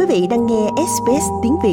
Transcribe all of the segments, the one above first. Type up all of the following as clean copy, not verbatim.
vị đang nghe SBS tiếng Việt.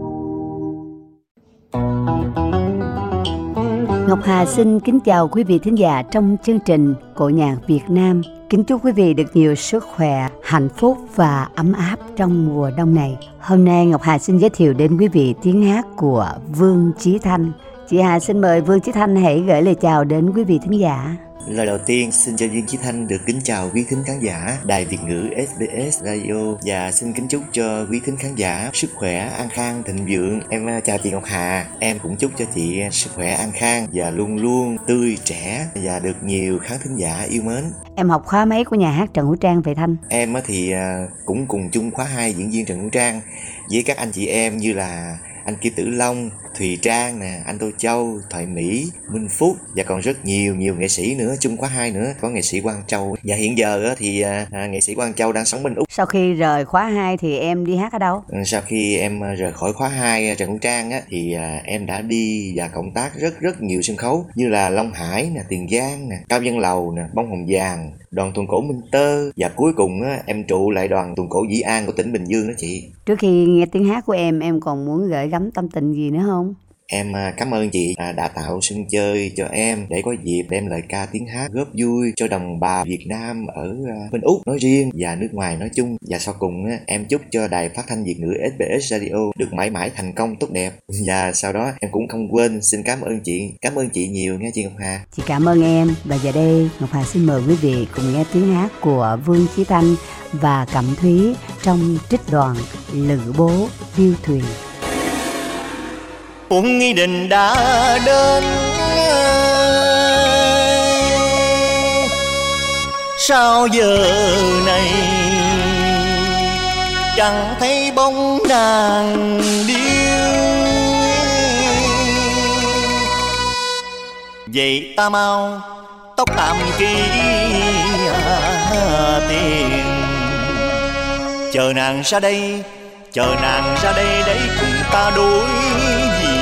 Ngọc Hà xin kính chào quý vị thính giả trong chương trình Cổ nhạc Việt Nam. Kính chúc quý vị được nhiều sức khỏe, hạnh phúc và ấm áp trong mùa đông này. Hôm nay Ngọc Hà xin giới thiệu đến quý vị tiếng hát của Vương Chí Thanh. Chị Hà xin mời Vương Chí Thanh hãy gửi lời chào đến quý vị thính giả. Lời đầu tiên xin cho Vương Chí Thanh được kính chào quý thính khán giả Đài Việt ngữ SBS Radio và xin kính chúc cho quý thính khán giả sức khỏe, an khang, thịnh vượng. Em chào chị Ngọc Hà, em cũng chúc cho chị sức khỏe, an khang và luôn luôn tươi trẻ và được nhiều khán thính giả yêu mến. Em học khóa mấy của nhà hát Trần Hữu Trang vậy Thanh? Em thì cũng cùng chung khóa 2 diễn viên Trần Hữu Trang với các anh chị em như là anh Kim Tử Long, Thùy Trang nè, anh Tô Châu, Thoại Mỹ, Minh Phúc và còn rất nhiều nghệ sĩ nữa, chung khóa 2 nữa, có nghệ sĩ Quang Châu. Và hiện giờ thì nghệ sĩ Quang Châu đang sống bên Úc. Sau khi rời khóa 2 thì em đi hát ở đâu? Sau khi em rời khỏi khóa 2 Trần Hữu Trang thì em đã đi và cộng tác rất nhiều sân khấu như là Long Hải nè, Tiền Giang nè, Cao Văn Lầu nè, Bông Hồng Vàng, đoàn tuồng cổ Minh Tơ và cuối cùng em trụ lại đoàn tuồng cổ Dĩ An của tỉnh Bình Dương đó chị. Trước khi nghe tiếng hát của em còn muốn gửi gắm tâm tình gì nữa không? Em cảm ơn chị đã tạo sân chơi cho em để có dịp đem lời ca tiếng hát góp vui cho đồng bào Việt Nam ở bên Úc nói riêng và nước ngoài nói chung. Và sau cùng em chúc cho Đài Phát thanh Việt ngữ SBS Radio được mãi mãi thành công tốt đẹp. Và sau đó em cũng không quên xin cảm ơn chị nhiều nghe chị Ngọc Hà. Chị cảm ơn em. Và giờ đây Ngọc Hà xin mời quý vị cùng nghe tiếng hát của Vương Chí Thanh và Cẩm Thúy trong trích đoạn Lữ Bố Điêu Thuyền. Cuốn nghi định đã đến, sao giờ này chẳng thấy bóng nàng điêu. Vậy ta mau tóc tạm ký tiền, chờ nàng ra đây để cùng ta đối diện.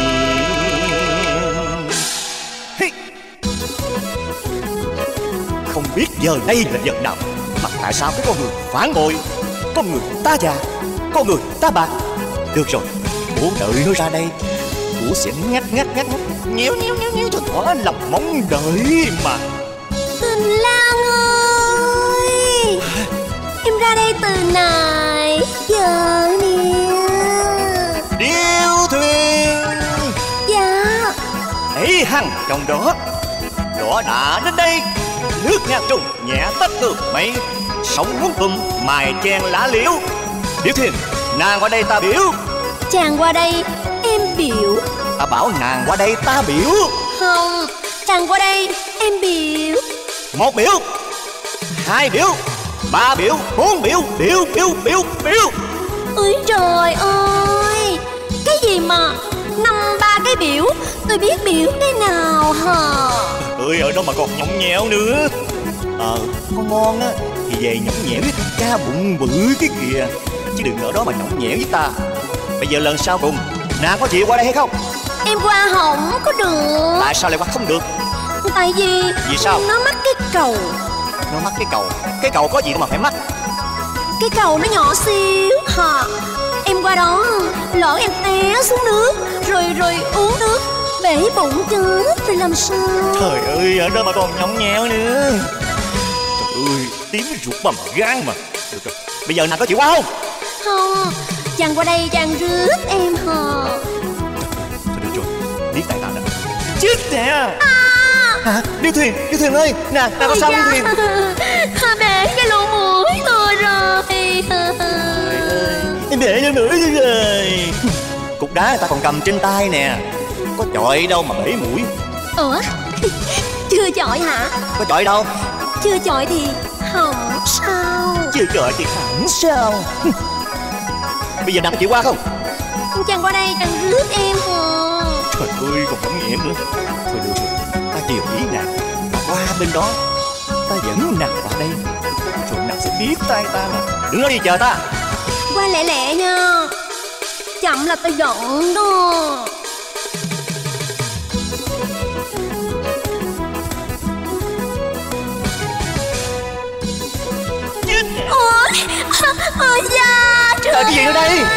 Không biết giờ đây là giờ nào mà tại sao cái con người phản bội, con người ta già, con người ta bạc. Được rồi, bố đợi nó ra đây, bố sẽ ngắt nhéo cho thỏa lòng mong đợi mà. Tình Lan ơi, em ra đây từ nãy giờ nè. Điêu thuyền. Dạ. Ấy hằng trong đó, đỏ đã đến đây. Nước ngàn trùng nhẹ tách từ mây, sóng muốn tùm mài chen lá liễu. Điêu thuyền, nàng qua đây ta biểu. Chàng qua đây em biểu. Ta bảo nàng qua đây ta biểu. Không, chàng qua đây em biểu. Một biểu, hai biểu, ba biểu, bốn biểu, biểu. Ôi trời ơi, cái gì mà 5-3 cái biểu, tôi biết biểu cái nào hả? Ơi ở đó mà còn nhõng nhẽo nữa. Con ngon á thì về nhõng nhẽo với thằng cha bụng bự cái kìa, chứ đừng ở đó mà nhõng nhẽo với ta. Bây giờ lần sau cùng, nàng có chịu qua đây hay không? Em qua không có được. Tại sao lại qua không được? Tại vì sao? Nó mắc cái cầu. Nó mắc cái cầu? Cái cầu có gì đâu mà phải mắc? Cái cầu nó nhỏ xíu hả? Em qua đó lỡ em té xuống nước rồi uống nước bể bụng chết rồi làm sao? Trời ơi, ở đó mà còn nhõng nhẽo nữa. Trời ơi, tím ruột bầm gan mà. Được rồi, bây giờ nàng có chịu qua không? Không, chàng qua đây chàng rước em hả? Thôi được rồi, biết tại ta nè. Chết nè. Hả? Điêu thuyền ơi, nàng có sao điêu thuyền? Bể cái lỗ mũi tôi rồi. Em bể lỗ mũi rồi. Cục đá người ta còn cầm trên tay nè, có chọi đâu mà bể mũi. Ủa? Chưa chọi hả? Có chọi đâu? Chưa chọi thì không sao. Chưa chọi thì không sao. Bây giờ nàng có chịu qua không? Chàng qua đây chàng rước em hả? Trời ơi, còn không nhẹn nữa. Thôi được rồi, ta chiều ý nàng, ta qua bên đó, ta dẫn nàng qua đây, rồi nàng sẽ biết tay ta mà. Đứng đó đi chờ ta. Qua lẹ lẹ nha, chậm là ta giận đó. Ôi da trời. Cái gì nữa đây?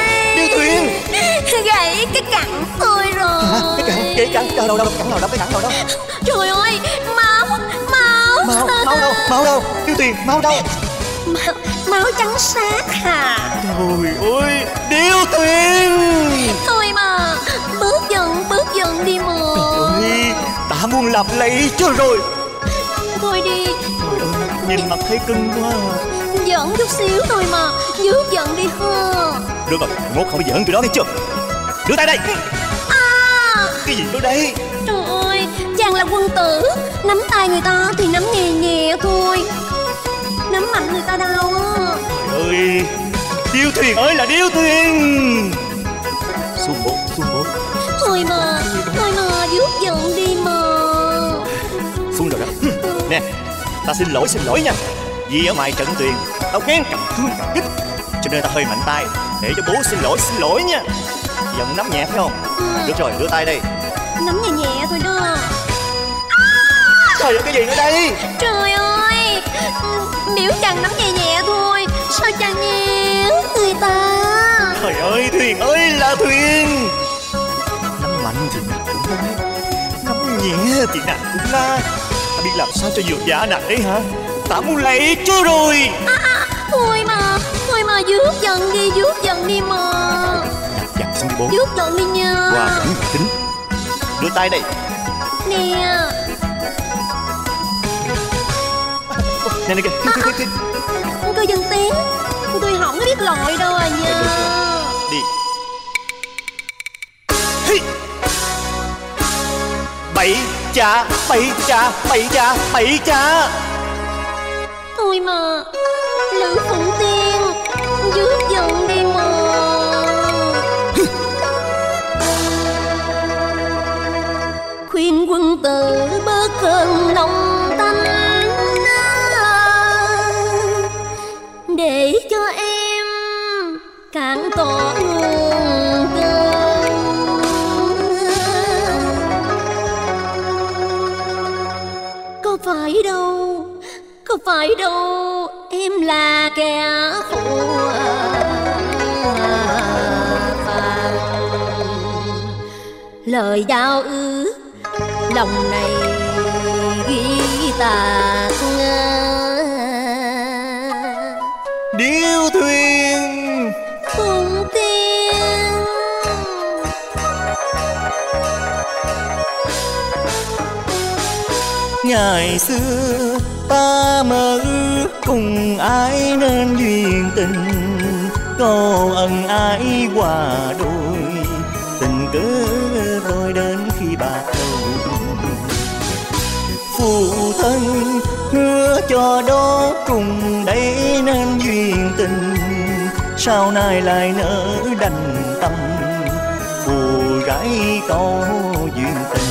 cái cẳng tôi rồi. Cái cẳng đâu cái cẳng nào đâu. Trời ơi, máu Máu đâu? Điêu Tuyền, máu đâu? Máu trắng xác hả? Trời ơi, Điêu Tuyền. Thôi mà, bớt giận đi mà. Trời ơi, ta muốn làm lấy cho rồi. Thôi đi. Trời ơi, nhìn mặt thấy cưng quá. Giận chút xíu thôi mà, dứt giận đi ha. Được rồi, mốt không giỡn tụi đó nghe chưa? Đưa tay đây. Cái gì đó đây? Trời ơi, chàng là quân tử, nắm tay người ta thì nắm nhẹ nhẹ thôi, nắm mạnh người ta đau á. Trời ơi, Điêu Tuyền ơi là Điêu Tuyền. Xuống bố. Thôi mà, dứt giận đi mà. Xuống rồi đó. Nè, ta xin lỗi nha. Vì ở ngoài trận Tuyền, tao ghen cầm thương cầm kích, cho nên ta hơi mạnh tay. Để cho bố xin lỗi nha. Giận nắm nhẹ phải không? Được rồi, đưa tay đây. Nắm nhẹ nhẹ thôi đó. Trời ơi, cái gì nữa đây? Trời ơi, biểu chàng nắm nhẹ nhẹ thôi, sao chàng nhéo người ta? Trời ơi, Tuyền ơi là Tuyền. Nắm mạnh thì nặng cũng nói, nắm nhẹ thì nặng cũng la. Ta biết làm sao cho vừa giả nặng đấy hả? Ta muốn lấy cho rồi. Thôi mà dứt giận đi mà. Dặn xong đi bố. Dứt giận đi nha. Qua cẩn tính. Đưa tay đây. Nè. Nè kìa. Cô dân tiếng, tôi không có biết lội đâu à nha. Đi. Hi. Bậy cha. Thôi mà, Lữ Phụng Tiên, dứt giận đi mà. Khuyên quân tử bớt cơn lòng tanh, để cho em cạn tỏ nguồn cơn. Có phải đâu, em là kẻ phụ phàng. Lời giao ước lòng này ghi tạc. Điêu Thuyền. Phụng Tiên. Ngày xưa ta mơ ước cùng ai nên duyên tình, có ân ái hòa đôi, tình cớ rồi đến khi bạc đầu. Phụ thân hứa cho đó cùng đây nên duyên tình, sau này lại nỡ đành tâm phù rải có duyên tình.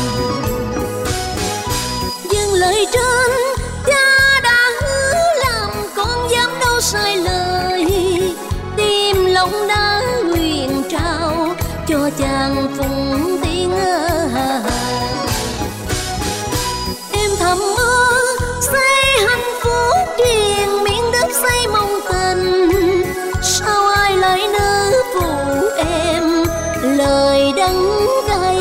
Dừng lời trên cha đã hứa làm con dám đâu sai lời, tim lòng đã nguyện trao cho chàng Phụng Tiên. Em thầm mơ xây hạnh phúc triền miệng đất xây mong tình, sao ai lại nỡ phụ em lời đắng cay.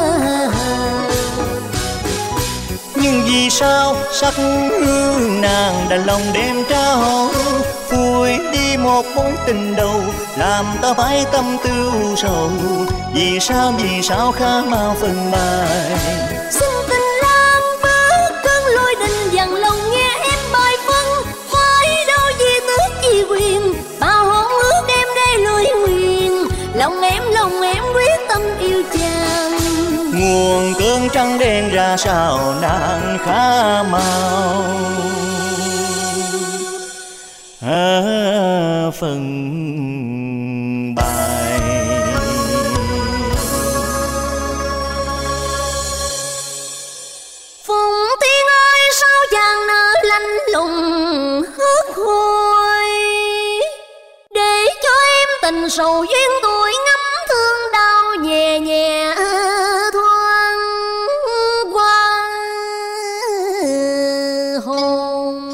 Nhưng vì sao sắc hương nàng đành lòng đem trao, phủi đi một mối tình đầu làm ta phải tâm tư sầu. Vì sao khá mau phân bài. Xin tình lang bớt cơn lôi đình dằn lòng nghe em bài phân, phải đâu vì tước vì quyền bao hôn ước em đây lời nguyền. Lòng em quyết tâm yêu chàng. Nguồn cơn trắng đen ra sao nàng khá mau phần bài. Phụng Tiên ơi sao chàng nỡ lạnh lùng hớt hôi, để cho em tình sầu duyên tuổi ngắm thương đau nhẹ nhẹ thoáng qua hồn.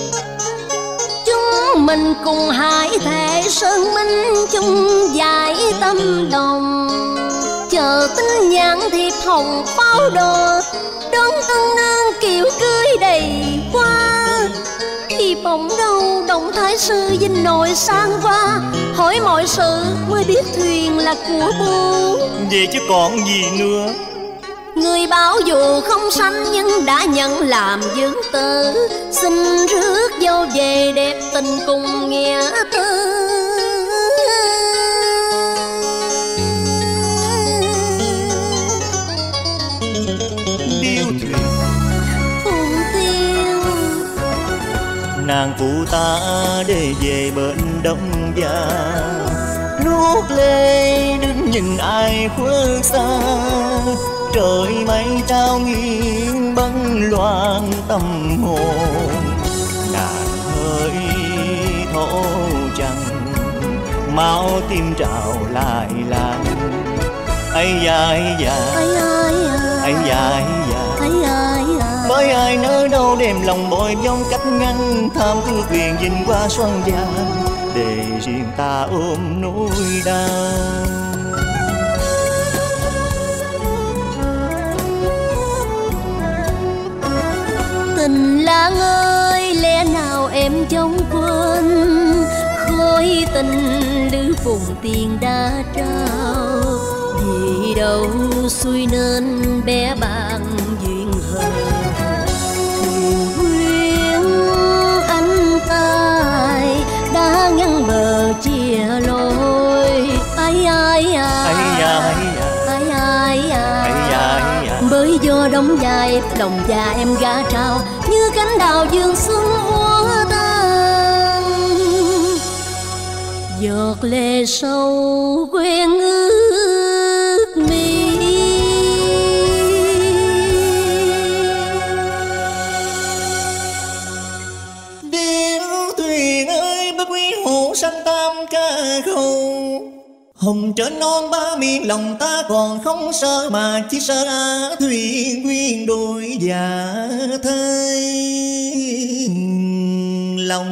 Chúng mình cùng hải thể sơn minh chung giải tâm đồng. Chờ tin nhắn thiệp hồng pháo đỏ, đón tân nương kiệu cưới đầy hoa. Khi bỗng đâu động thái sư dinh nội sang qua, hỏi mọi sự mới biết thuyền là của bố. Vậy chứ còn gì nữa. Người bảo dù không sanh nhưng đã nhận làm dương tử, xin rước dâu về đẹp tình cùng nghĩa tư. Điêu thuyền Phụng Tiên, nàng phụ ta để về bên đông gia, nuốt lê đứng nhìn ai khuất xa. Trời mây trao nghiêng bấn loạn tâm hồn, nàng hơi thổ trăng máu tim trào lại làng. Ấy da ấy da ai ai ấy da ấy da, ai ai bởi ai nỡ đâu đem lòng bồi vong cách ngăn, tham ưu quyền nhìn qua xoan vàng để riêng ta ôm nỗi đau. Tình lang ơi, lẽ nào em chống quên khối tình lữ Phụng Tiên đã trao. Vì đâu xuôi nên bé bàng duyên hờ, thuyền quyến anh tài đã ngăn bờ chia lối. Ai ai ai ai ai ai, bởi do đóng vai lòng già em gả trao, như cánh đào dương xuân úa tan. Giọt lệ sâu quen ước mi. Điêu thuyền ơi, bất quý hộ sanh tam ca khâu. Hồng trên non ba miền lòng ta còn không sợ, mà chỉ sợ thuyền quyên đôi già thay lòng.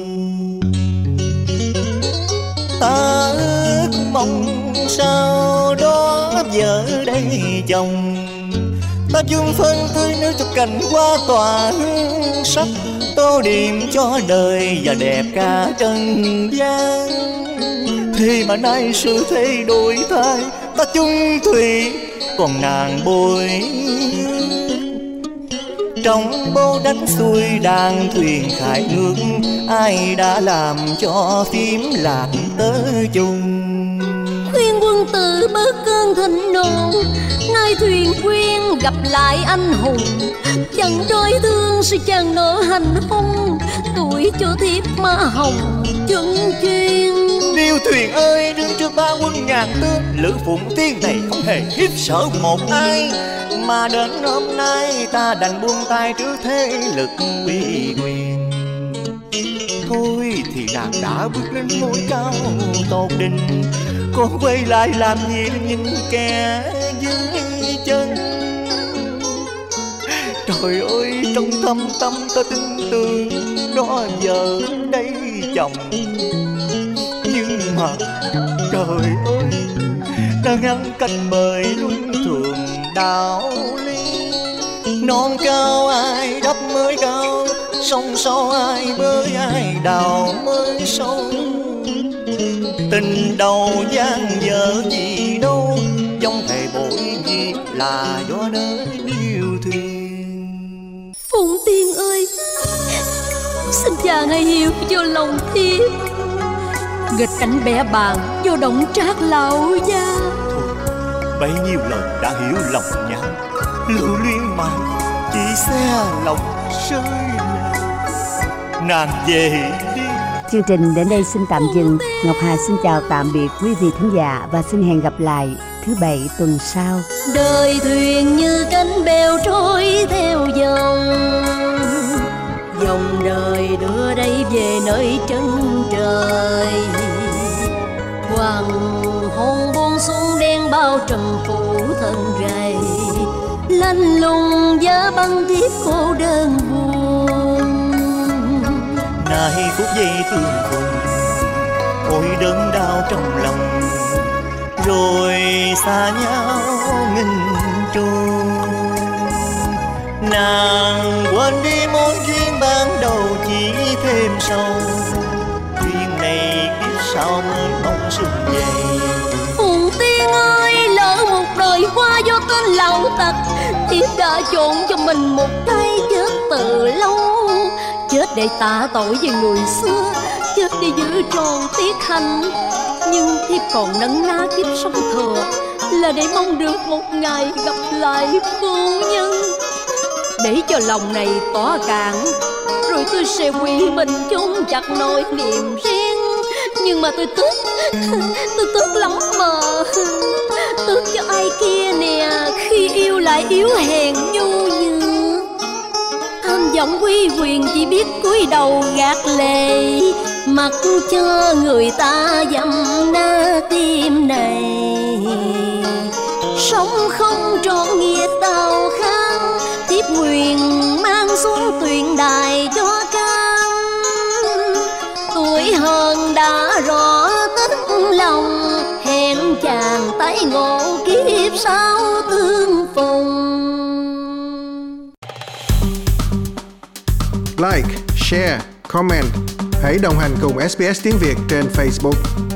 Ta ước mong sao đó vợ đây chồng, ta chung phân tươi nước cho cảnh hoa tỏa hương sắc, tô điểm cho đời và đẹp cả trần gian. Thế mà nay sự thay đổi thay, ta chung thủy còn nàng bồi. Trong bố đánh xuôi đàn thuyền khai nước, ai đã làm cho phím lạc tớ chung. Khuyên quân tử bớt cơn thịnh nộ, nay thuyền quyên gặp lại anh hùng. Chẳng đôi thương sẽ chẳng nỡ hành hung, tuổi cho thiếp má hồng chân chuyên. Điêu thuyền ơi, đứng trước ba quân ngàn tướng, Lữ Phụng Tiên này không hề khiếp sợ một ai, mà đến hôm nay ta đành buông tay trước thế lực uy quyền. Thôi thì nàng đã bước lên ngôi cao tột đỉnh, còn quay lại làm gì nhìn kẻ dưới chân. Trời ơi, trong thâm tâm ta tin tưởng đó vợ đây chồng, nhưng mà trời ơi, đã ngăn cách bởi luân thường đạo lý. Non cao ai đắp mới cao, sông sâu ai bơi ai đào mới sâu. Tình đầu gian dở gì đâu, trong thề bội gì là do nơi điêu thuyền. Phụng Tiên ơi, xin chàng hãy hiểu cho lòng thiếp. Nghịch cảnh bẻ bàng vô động trác lão gia. Bấy nhiêu lời đã hiểu lòng nhau, lưu luyến mà chỉ xe lòng rơi lệ. Nàng về đi. Chương trình đến đây xin tạm dừng. Ngọc Hà xin chào tạm biệt quý vị thính giả và xin hẹn gặp lại thứ Bảy tuần sau. Đời thuyền như cánh bèo trôi theo dòng, dòng đời đưa đây về nơi chân trời. Hoàng hôn buông xuống đen bao trùm phủ thân gầy, lạnh lùng giá băng tiếp cô đơn buồn. Nay phút giây tương phùng, ôi đớn đau trong lòng, rồi xa nhau nghìn trùng. Nàng quên đi mối duyên ban đầu chỉ thêm sâu, duyên này kiếp sau mới mong sum vầy. Phùng Tiên ơi, lỡ một đời qua do tên lão tặc, thiếp đã chọn cho mình một cái chết từ lâu. Chết để tạ tội về người xưa, chết để giữ tròn tiết hạnh. Nhưng thiếp còn nấn ná kiếp sống thừa là để mong được một ngày gặp lại phu nhân. Để cho lòng này tỏa cạn, rồi tôi sẽ quỳ mình chôn chặt nỗi niềm riêng. Nhưng mà tôi tức lắm mà. Tức cho ai kia nè, khi yêu lại yếu hèn nhu nhược. Tham vọng uy quyền chỉ biết cúi đầu gạt lệ, mặc cho người ta dầm na tim này. Sống không trọn nghĩa tao khang, tiếp nguyện mang xuống tuyền đài cho cam. Tuổi hơn đã rõ tất lòng, hẹn chàng tái ngộ kiếp sau tương phùng. Like, share, comment. Hãy đồng hành cùng SBS tiếng Việt trên Facebook.